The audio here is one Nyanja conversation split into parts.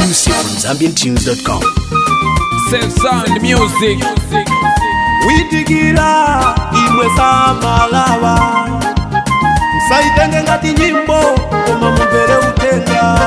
Exclusive from ZambianTunes.com. Self sound music. Witikira imwe samalava msaitenge ngati nyimbo koma mumvere utenga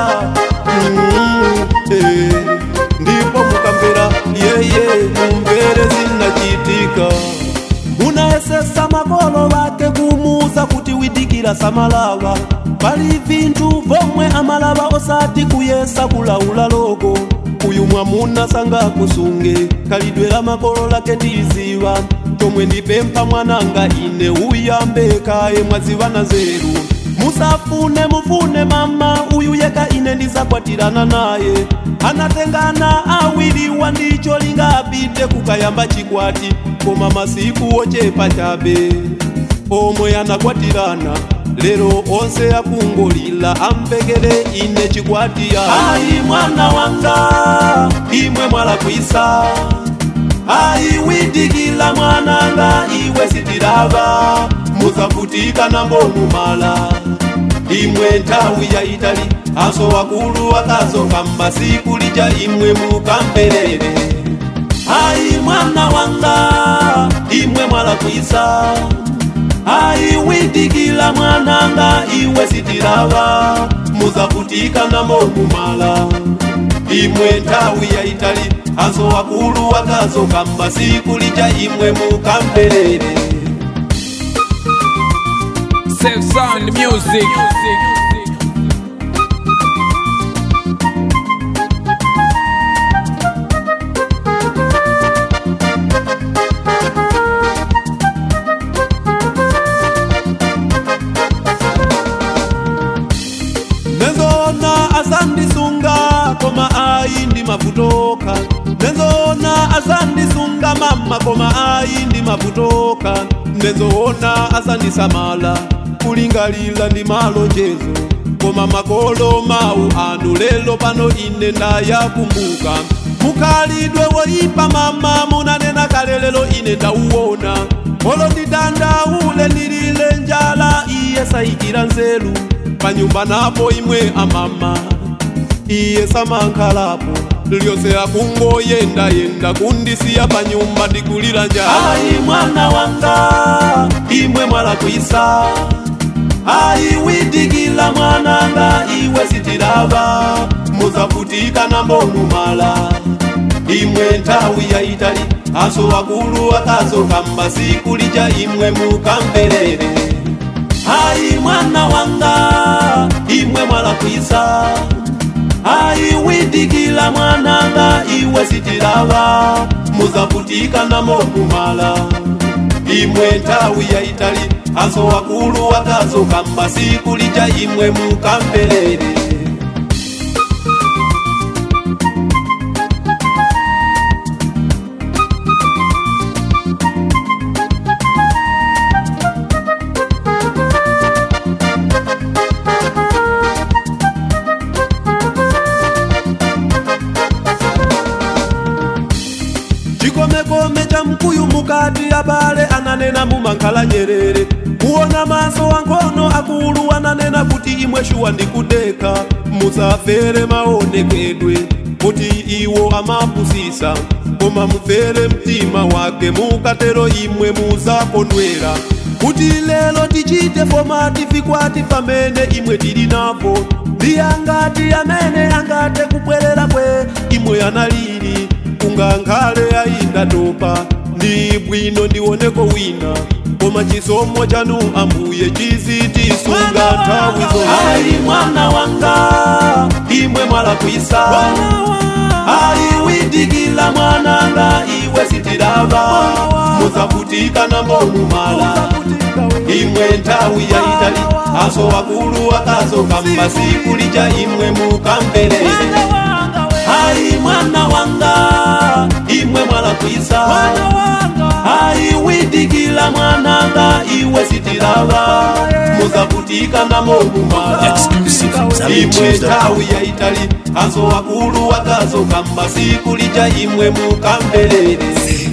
ndipo mukamvera yeye mumvere zinachitika. Munaesesa makolo vake kumuza kuti witikira samalava pali vintu vomwe amalava osati kuyesa kulaula loko. Uyu mwamuna sanga kusunge kalidwela makolo lake ndiziva tomwe ndipempa mwananga ine uyambe kae mwazivana zeru. Musafune mufune mama uyu yeka ine ndizakwatirana naye anatengana awiriwa ndicho linga apite kukayamba chikwati koma masiku ochepa chabe omwe anakwatirana lero onse akungolila ampekele ine chikwati ya ayi mwana wanga imwe mwala kuisa ayi widikila mwananga iwe sitirava muzavutika na mbonu mala imwe ntawi ya itali aso wakulu akazoka masiku lija imwe mukampelele ayi mwana wanga imwe mwala kuisa ayi widikila mwananga iwe sitirava muzavutika na mbonu mala imwe ntawi ya itali aso wakulu akazoka masiku lija imwe mukampelele. Self sound music. Nenzona asandisunga koma ayi ndi mavutoka. Nenzona asandisunga mama koma ayi ndi mavutoka. Nenzona asandisamala kulingalila ndi malonjezo koma makolo mau anu lelo pano ine ndayakumbuka. Mukalidwe woipa mama munanena kalelelo ine ndauona olo ndidanda ule ndilile njala iye saikira nzelu panyumba napo imwe amama iye samankhalapo lyose akungo yenda yenda kundisiya panyumba ndikulira njala. Ayi mwana wanga imwe mwala kuisa ayi widikila mwananga iwe sitirava muzavutika na mbonu mala imwe ntawi ya itali aso wakulu akazoka masiku lija imwe mukampelele. Ayi mwana wanga imwe mwala kuisa ayi widikila mwananga iwe sitirava muzavutika na mbonu mala imwe ntawi ya itali aso wakulu akazoka masiku lija imwe mukampelele. Chikomekome cha mkuyu mukati abale ananena mumankala Nyerere muona maso wangono akulu ananena kuti imwe shuwa ndikudeka musafere maonekedwe kuti iwo amapusisa koma mufere mtima wake mukatero imwe muzakondwera kuti lelo tichite fomati fikwati pamene imwe tili napo ndiyangati amene angate kubwerera kwe imwe analili kungankhale ayinda topa ndi bwino ndioneko wina koma chisomo chanu ambuye chizitisunga nthawi zonse. Ayi mwana wanga imwe mwala kuisa ayi widikila mwananga iwe sitirava muzavutika na mbonu mala imwe ntawi ya itali aso wakulu akazoka masiku lija imwe mukampelele. Ayi mwana wanga imwe mwala kuisa ayi widikila mwananga iwe sitirava muzavutika na mbonu mala imwe ntawi ya itali aso wakulu akazoka masiku lija imwe mukampelele.